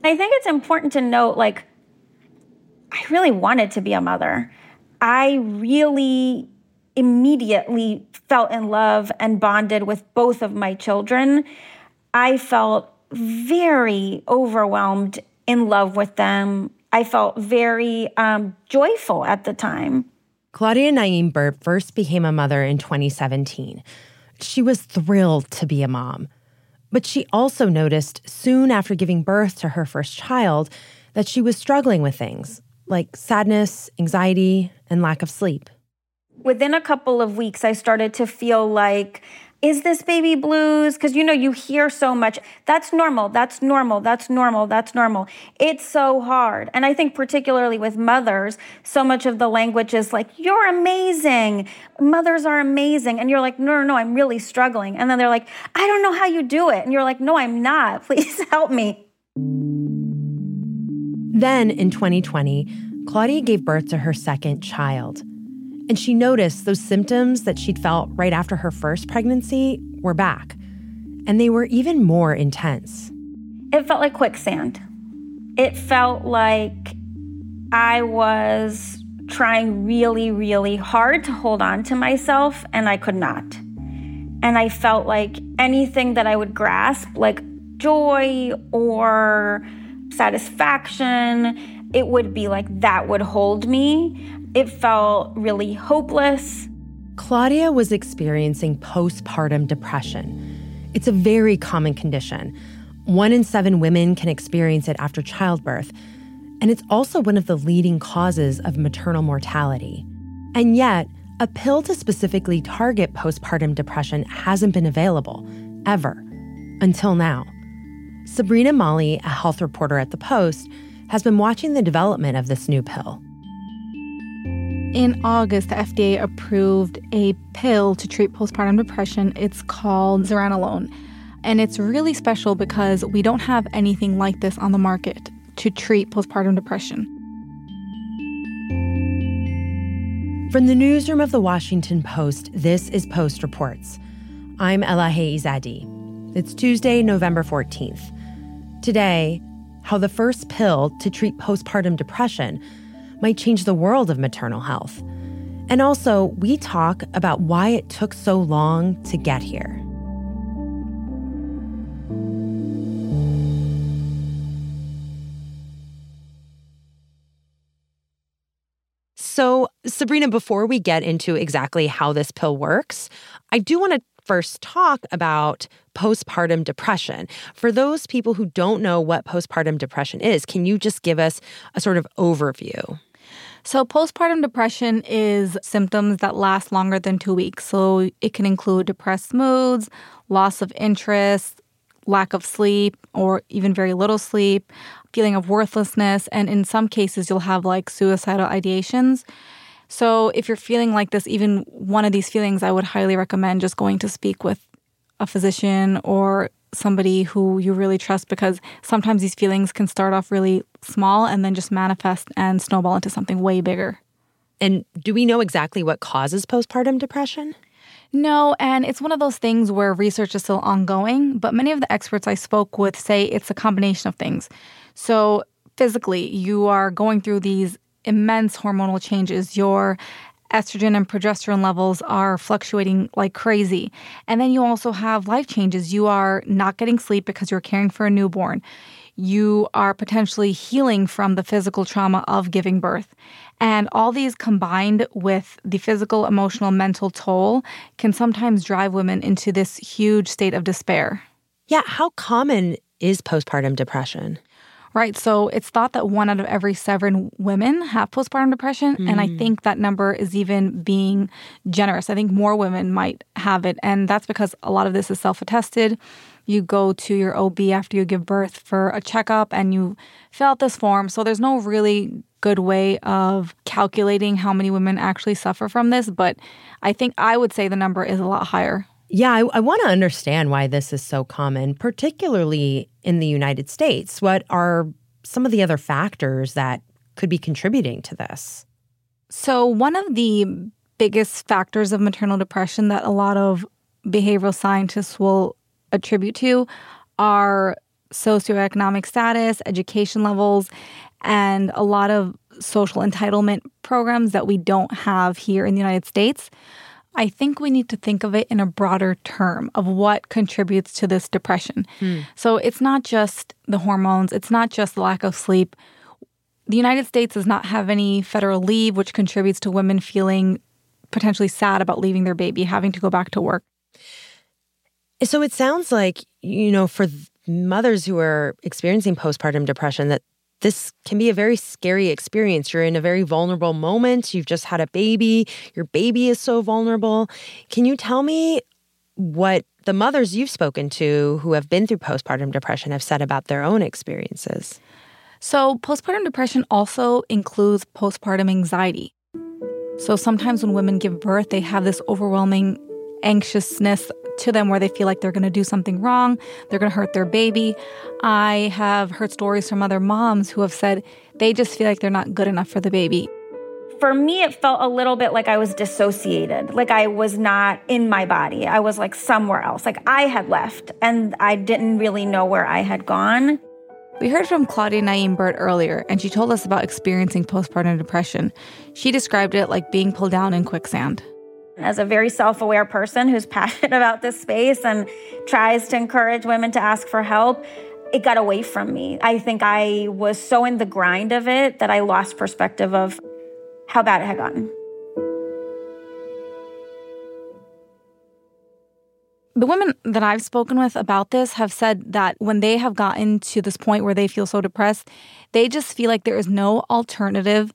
I think it's important to note, I really wanted to be a mother. I really immediately felt in love and bonded with both of my children. I felt very overwhelmed in love with them. I felt very joyful at the time. Claudia Naim Burt first became a mother in 2017. She was thrilled to be a mom. But she also noticed soon after giving birth to her first child that she was struggling with things like sadness, anxiety, and lack of sleep. Within a couple of weeks, I started to feel like, is this baby blues? Because, you hear so much, that's normal, that's normal, that's normal, that's normal. It's so hard. And I think particularly with mothers, so much of the language is like, you're amazing. Mothers are amazing. And you're like, no, I'm really struggling. And then they're like, I don't know how you do it. And you're like, no, I'm not. Please help me. Then in 2020, Claudia gave birth to her second child. And she noticed those symptoms that she'd felt right after her first pregnancy were back. And they were even more intense. It felt like quicksand. It felt like I was trying really, really hard to hold on to myself, and I could not. And I felt like anything that I would grasp, like joy or satisfaction, it would be like that would hold me. It felt really hopeless. Claudia was experiencing postpartum depression. It's a very common condition. 1 in 7 women can experience it after childbirth. And it's also one of the leading causes of maternal mortality. And yet, a pill to specifically target postpartum depression hasn't been available, ever, until now. Sabrina Mali, a health reporter at The Post, has been watching the development of this new pill. In August, the FDA approved a pill to treat postpartum depression. It's called zuranolone. And it's really special because we don't have anything like this on the market to treat postpartum depression. From the newsroom of The Washington Post, this is Post Reports. I'm Elahe Izadi. It's Tuesday, November 14th. Today, how the first pill to treat postpartum depression might change the world of maternal health. And also, we talk about why it took so long to get here. So, Sabrina, before we get into exactly how this pill works, I do want to first talk about postpartum depression. For those people who don't know what postpartum depression is, can you just give us a sort of overview? So postpartum depression is symptoms that last longer than 2 weeks. So it can include depressed moods, loss of interest, lack of sleep, or even very little sleep, feeling of worthlessness, and in some cases you'll have suicidal ideations. So if you're feeling like this, even one of these feelings, I would highly recommend just going to speak with a physician or somebody who you really trust, because sometimes these feelings can start off really small and then just manifest and snowball into something way bigger. And do we know exactly what causes postpartum depression? No, and it's one of those things where research is still ongoing, but many of the experts I spoke with say it's a combination of things. So physically, you are going through these immense hormonal changes. Your estrogen and progesterone levels are fluctuating like crazy. And then you also have life changes. You are not getting sleep because you're caring for a newborn. You are potentially healing from the physical trauma of giving birth. And all these combined with the physical, emotional, mental toll can sometimes drive women into this huge state of despair. Yeah, how common is postpartum depression? Right. So it's thought that 1 out of every 7 women have postpartum depression. And I think that number is even being generous. I think more women might have it. And that's because a lot of this is self-attested. You go to your OB after you give birth for a checkup and you fill out this form. So there's no really good way of calculating how many women actually suffer from this. But I would say the number is a lot higher. Yeah, I want to understand why this is so common, particularly in the United States. What are some of the other factors that could be contributing to this? So one of the biggest factors of maternal depression that a lot of behavioral scientists will attribute to are socioeconomic status, education levels, and a lot of social entitlement programs that we don't have here in the United States. I think we need to think of it in a broader term of what contributes to this depression. So it's not just the hormones. It's not just the lack of sleep. The United States does not have any federal leave, which contributes to women feeling potentially sad about leaving their baby, having to go back to work. So it sounds like, for mothers who are experiencing postpartum depression, that this can be a very scary experience. You're in a very vulnerable moment. You've just had a baby. Your baby is so vulnerable. Can you tell me what the mothers you've spoken to who have been through postpartum depression have said about their own experiences? So postpartum depression also includes postpartum anxiety. So sometimes when women give birth, they have this overwhelming anxiousness to them where they feel like they're going to do something wrong, they're going to hurt their baby. I have heard stories from other moms who have said they just feel like they're not good enough for the baby. For me, it felt a little bit like I was dissociated, like I was not in my body. I was like somewhere else, like I had left and I didn't really know where I had gone. We heard from Claudia Naim Burt earlier, and she told us about experiencing postpartum depression. She described it like being pulled down in quicksand. As a very self-aware person who's passionate about this space and tries to encourage women to ask for help, it got away from me. I think I was so in the grind of it that I lost perspective of how bad it had gotten. The women that I've spoken with about this have said that when they have gotten to this point where they feel so depressed, they just feel like there is no alternative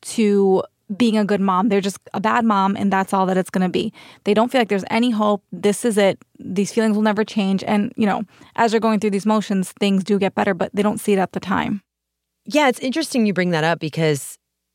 to being a good mom. They're just a bad mom, and that's all that it's going to be. They don't feel like there's any hope. This is it. These feelings will never change. And, as they're going through these motions, things do get better, but they don't see it at the time. Yeah, it's interesting you bring that up because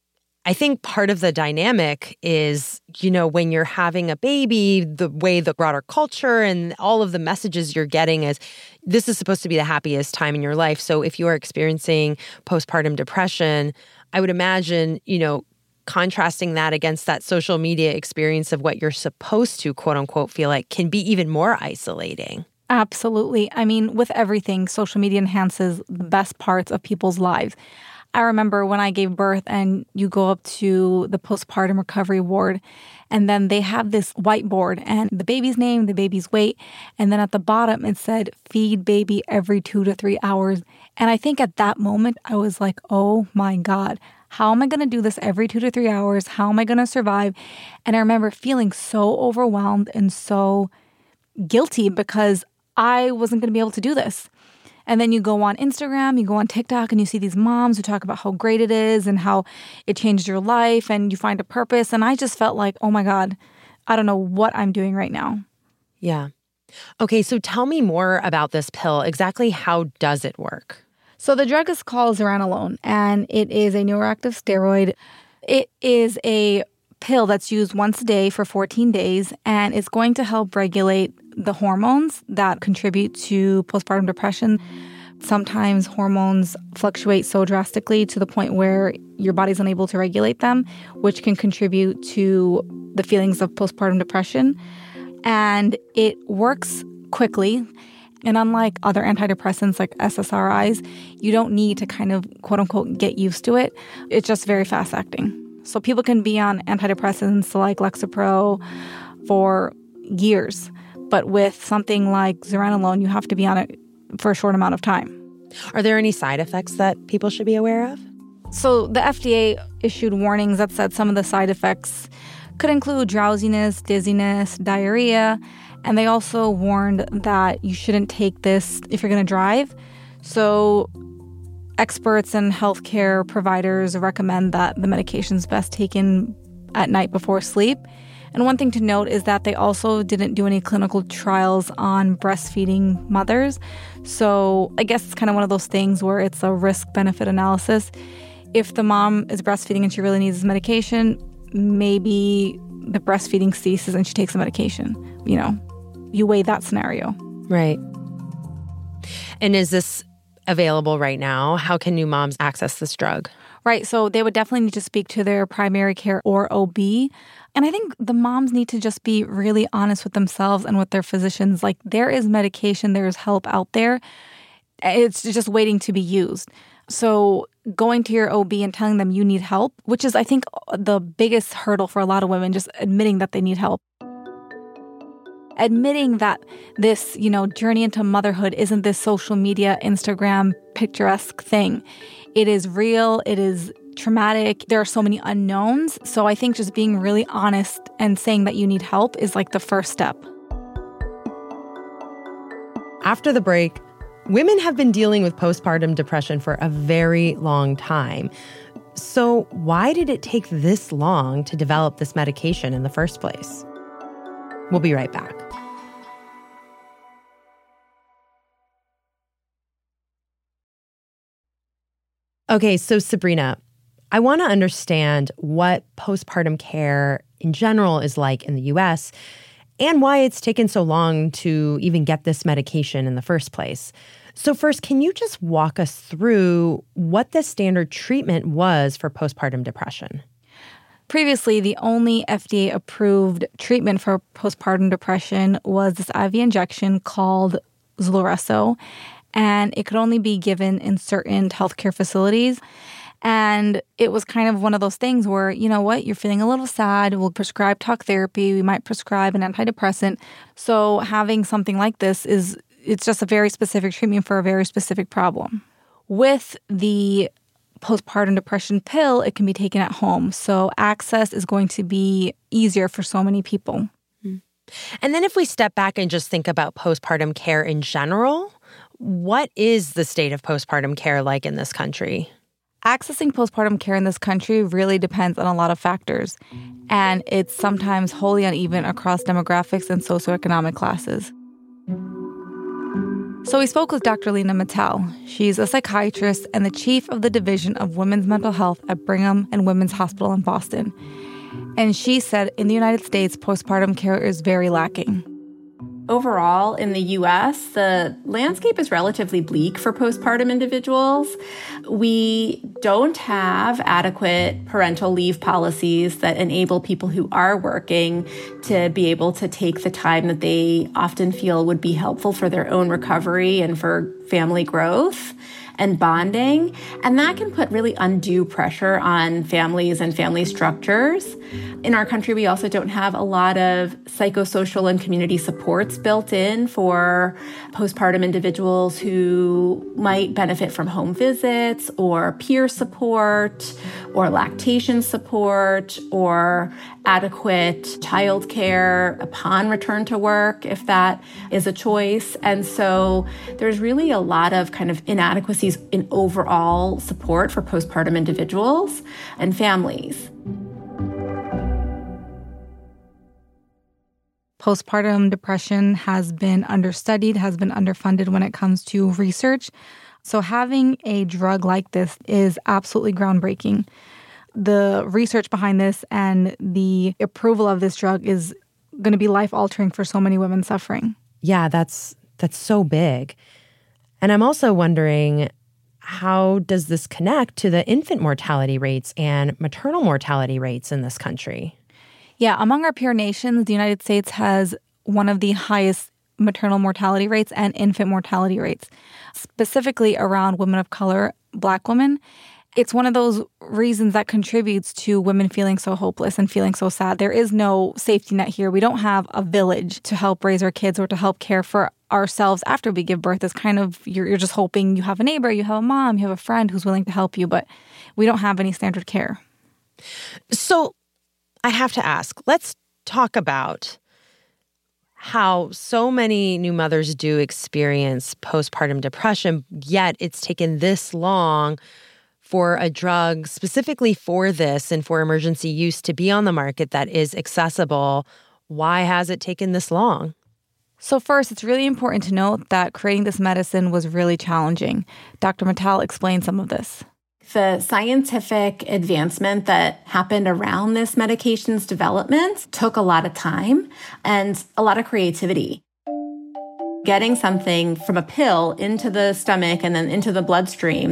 I think part of the dynamic is, when you're having a baby, the way the broader culture and all of the messages you're getting is this is supposed to be the happiest time in your life. So if you're experiencing postpartum depression, I would imagine, contrasting that against that social media experience of what you're supposed to, quote unquote, feel like can be even more isolating. Absolutely. I mean, with everything, social media enhances the best parts of people's lives. I remember when I gave birth and you go up to the postpartum recovery ward and then they have this whiteboard and the baby's name, the baby's weight, and then at the bottom it said, feed baby every 2 to 3 hours. And I think at that moment I was like, oh my God, how am I going to do this every 2 to 3 hours? How am I going to survive? And I remember feeling so overwhelmed and so guilty because I wasn't going to be able to do this. And then you go on Instagram, you go on TikTok, and you see these moms who talk about how great it is and how it changed your life and you find a purpose. And I just felt like, oh my God, I don't know what I'm doing right now. Yeah. Okay, so tell me more about this pill. Exactly how does it work? So the drug is called zuranolone, and it is a neuroactive steroid. It is a pill that's used once a day for 14 days, and it's going to help regulate the hormones that contribute to postpartum depression. Sometimes hormones fluctuate so drastically to the point where your body's unable to regulate them, which can contribute to the feelings of postpartum depression. And it works quickly. And unlike other antidepressants like SSRIs, you don't need to kind of, quote unquote, get used to it. It's just very fast acting. So people can be on antidepressants like Lexapro for years. But with something like zuranolone, you have to be on it for a short amount of time. Are there any side effects that people should be aware of? So the FDA issued warnings that said some of the side effects could include drowsiness, dizziness, diarrhea, and they also warned that you shouldn't take this if you're going to drive. So experts and healthcare providers recommend that the medication's best taken at night before sleep. And one thing to note is that they also didn't do any clinical trials on breastfeeding mothers. So I guess it's kind of one of those things where it's a risk-benefit analysis. If the mom is breastfeeding and she really needs this medication, maybe the breastfeeding ceases and she takes the medication. You weigh that scenario. Right. And is this available right now? How can new moms access this drug? Right. So they would definitely need to speak to their primary care or OB. And I think the moms need to just be really honest with themselves and with their physicians. Like, there is medication, there is help out there. It's just waiting to be used. So going to your OB and telling them you need help, which is, I think, the biggest hurdle for a lot of women, just admitting that they need help. Admitting that this, journey into motherhood isn't this social media, Instagram, picturesque thing. It is real. It is traumatic. There are so many unknowns. So I think just being really honest and saying that you need help is like the first step. After the break, women have been dealing with postpartum depression for a very long time. So why did it take this long to develop this medication in the first place? We'll be right back. Okay, so Sabrina, I want to understand what postpartum care in general is like in the U.S. and why it's taken so long to even get this medication in the first place. So first, can you just walk us through what the standard treatment was for postpartum depression? Previously, the only FDA-approved treatment for postpartum depression was this IV injection called Zulresso, and it could only be given in certain healthcare facilities. And it was kind of one of those things where, you're feeling a little sad, we'll prescribe talk therapy, we might prescribe an antidepressant. So having something like this it's just a very specific treatment for a very specific problem. With the postpartum depression pill, it can be taken at home. So access is going to be easier for so many people. And then if we step back and just think about postpartum care in general, what is the state of postpartum care like in this country? Accessing postpartum care in this country really depends on a lot of factors, and it's sometimes wholly uneven across demographics and socioeconomic classes. So we spoke with Dr. Lena Mittal. She's a psychiatrist and the chief of the Division of Women's Mental Health at Brigham and Women's Hospital in Boston. And she said in the United States, postpartum care is very lacking. Overall, in the U.S., the landscape is relatively bleak for postpartum individuals. We don't have adequate parental leave policies that enable people who are working to be able to take the time that they often feel would be helpful for their own recovery and for family growth and bonding. And that can put really undue pressure on families and family structures. In our country, we also don't have a lot of psychosocial and community supports built in for postpartum individuals who might benefit from home visits or peer support or lactation support or adequate childcare upon return to work, if that is a choice. And so there's really a lot of kind of inadequacies in overall support for postpartum individuals and families. Postpartum depression has been understudied, has been underfunded when it comes to research. So having a drug like this is absolutely groundbreaking. The research behind this and the approval of this drug is going to be life-altering for so many women suffering. Yeah, that's so big. And I'm also wondering, how does this connect to the infant mortality rates and maternal mortality rates in this country? Yeah, among our peer nations, the United States has one of the highest maternal mortality rates and infant mortality rates, specifically around women of color, Black women. It's one of those reasons that contributes to women feeling so hopeless and feeling so sad. There is no safety net here. We don't have a village to help raise our kids or to help care for ourselves after we give birth. It's kind of, you're just hoping you have a neighbor, you have a mom, you have a friend who's willing to help you, but we don't have any standard care. So I have to ask, let's talk about how so many new mothers do experience postpartum depression, yet it's taken this long for a drug specifically for this and for emergency use to be on the market that is accessible. Why has it taken this long? So first, it's really important to note that creating this medicine was really challenging. Dr. Mittal explained some of this. The scientific advancement that happened around this medication's development took a lot of time and a lot of creativity. Getting something from a pill into the stomach and then into the bloodstream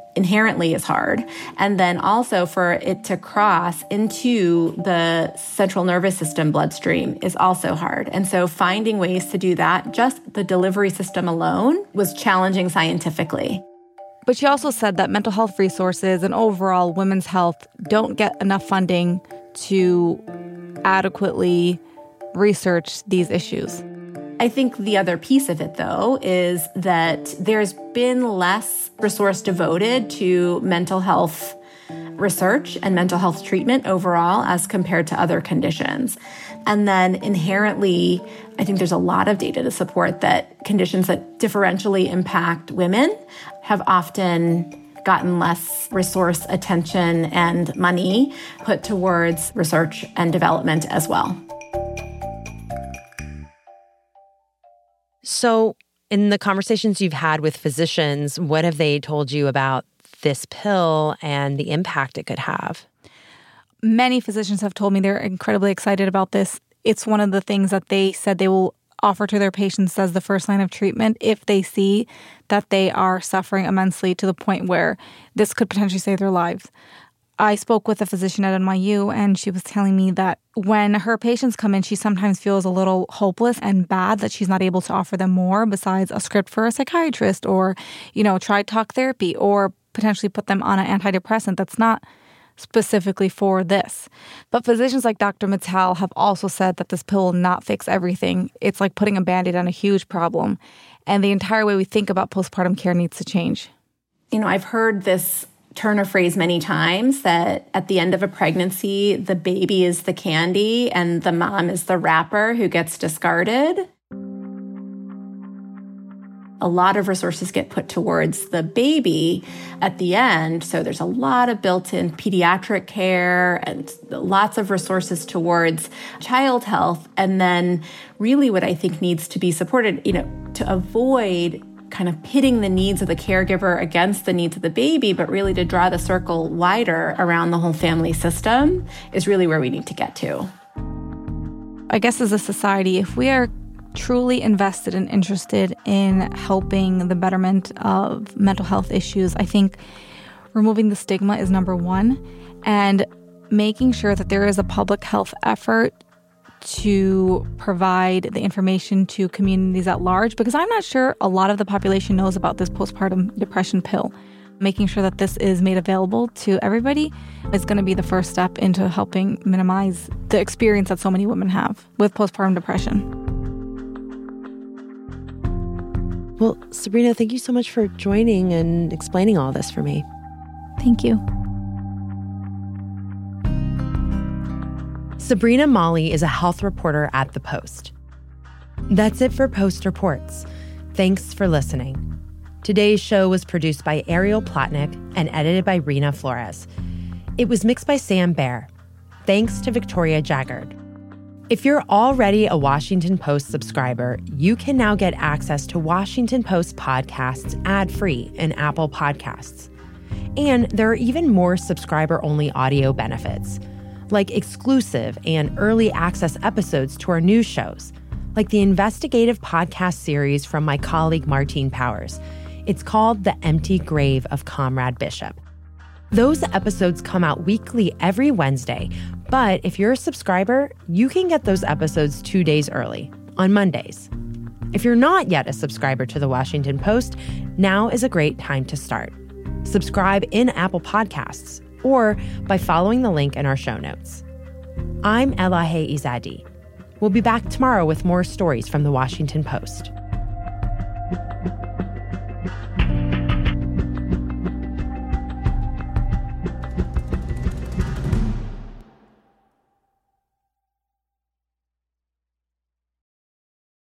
inherently is hard. And then also for it to cross into the central nervous system bloodstream is also hard. And so finding ways to do that, just the delivery system alone, was challenging scientifically. But she also said that mental health resources and overall women's health don't get enough funding to adequately research these issues. I think the other piece of it, though, is that there's been less resource devoted to mental health research and mental health treatment overall as compared to other conditions. And then inherently, I think there's a lot of data to support that conditions that differentially impact women have often gotten less resource, attention, and money put towards research and development as well. So in the conversations you've had with physicians, what have they told you about this pill and the impact it could have? Many physicians have told me they're incredibly excited about this. It's one of the things that they said they will offer to their patients as the first line of treatment if they see that they are suffering immensely to the point where this could potentially save their lives. I spoke with a physician at NYU, and she was telling me that when her patients come in, she sometimes feels a little hopeless and bad that she's not able to offer them more besides a script for a psychiatrist or, try talk therapy or potentially put them on an antidepressant that's not specifically for this. But physicians like Dr. Mittal have also said that this pill will not fix everything. It's like putting a Band-Aid on a huge problem. And the entire way we think about postpartum care needs to change. I've heard this turn of phrase many times that at the end of a pregnancy, the baby is the candy and the mom is the wrapper who gets discarded. A lot of resources get put towards the baby at the end. So there's a lot of built-in pediatric care and lots of resources towards child health. And then really what I think needs to be supported, to avoid kind of pitting the needs of the caregiver against the needs of the baby, but really to draw the circle wider around the whole family system is really where we need to get to. I guess as a society, if we are truly invested and interested in helping the betterment of mental health issues, I think removing the stigma is number one, and making sure that there is a public health effort to provide the information to communities at large, because I'm not sure a lot of the population knows about this postpartum depression pill. Making sure that this is made available to everybody is going to be the first step into helping minimize the experience that so many women have with postpartum depression. Well, Sabrina, thank you so much for joining and explaining all this for me. Thank you. Sabrina Mali is a health reporter at The Post. That's it for Post Reports. Thanks for listening. Today's show was produced by Ariel Plotnick and edited by Rena Flores. It was mixed by Sam Baer. Thanks to Victoria Jaggard. If you're already a Washington Post subscriber, you can now get access to Washington Post podcasts ad-free in Apple Podcasts. And there are even more subscriber-only audio benefits, like exclusive and early access episodes to our news shows, like the investigative podcast series from my colleague Martine Powers. It's called The Empty Grave of Comrade Bishop. Those episodes come out weekly every Wednesday, but if you're a subscriber, you can get those episodes 2 days early, on Mondays. If you're not yet a subscriber to The Washington Post, now is a great time to start. Subscribe in Apple Podcasts or by following the link in our show notes. I'm Elahe Izadi. We'll be back tomorrow with more stories from The Washington Post.